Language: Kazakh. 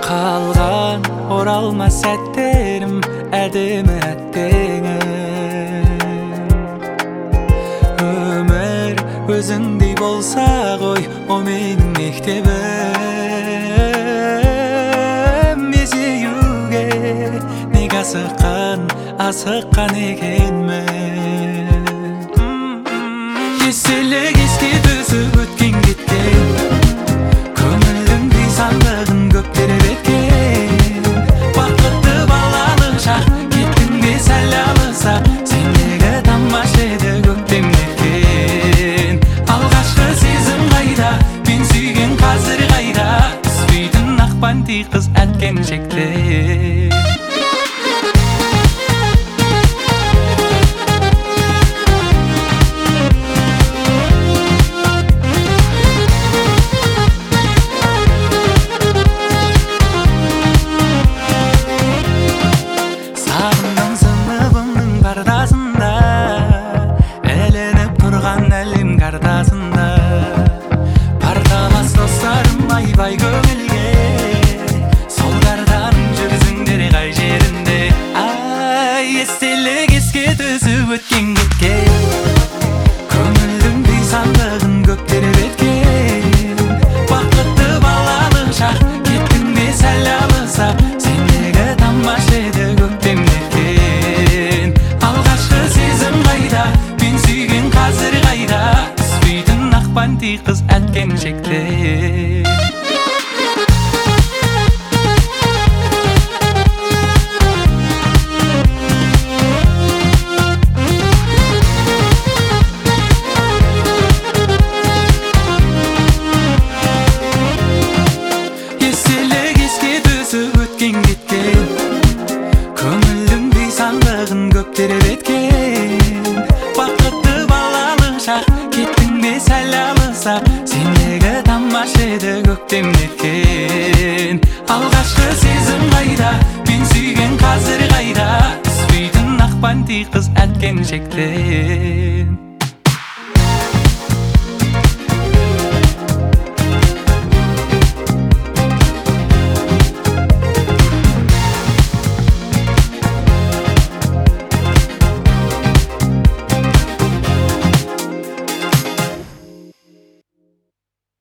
Қалған оралмас сәттерім әдемі әттеңім. Өмір өзіңдей болса ғой, о менің мектебім. Езеуге неге асыққан екенмін. Еселік еске түсіп өткен кеткен, көңілдің бейсандығын көп тербеткен. Бақытты балалық шақ кеттің бе сәл алыса, сендегі тамаша еді көктем неткен. Алғашқы сезім қайда, мен сүйген қазір қайда, түспейтін ақпанти қыз әткен шекте. Картасында ілініп тұрған әлем картасында, парталас достарым бай-бай көңілге, сол картаның жүрсіңдер қай жерінде. Ай, естелік еске түсіп өткен кеткен, көңілдің бейсандығын көп тербеткен. Бақытты балалық шақ кеттің бе сәл алыса, сендегі тамаша еді көктем неткен. Алғашқы сезім қайда, мен сүйген қазір қайда, түспейтін ақпанти қыз әткен шекте. Еселік еске түсіп өткен кеткен, көңілдің бейсандығын көп тербеткен. Бақытты балалық шақ кеттің бе сәл алыса, сендегі тамаша еді көктем неткен. Алғашқы сезім қайда, мен сүйген қазір қайда, түспейтін ақпанти қыз әткен шектен.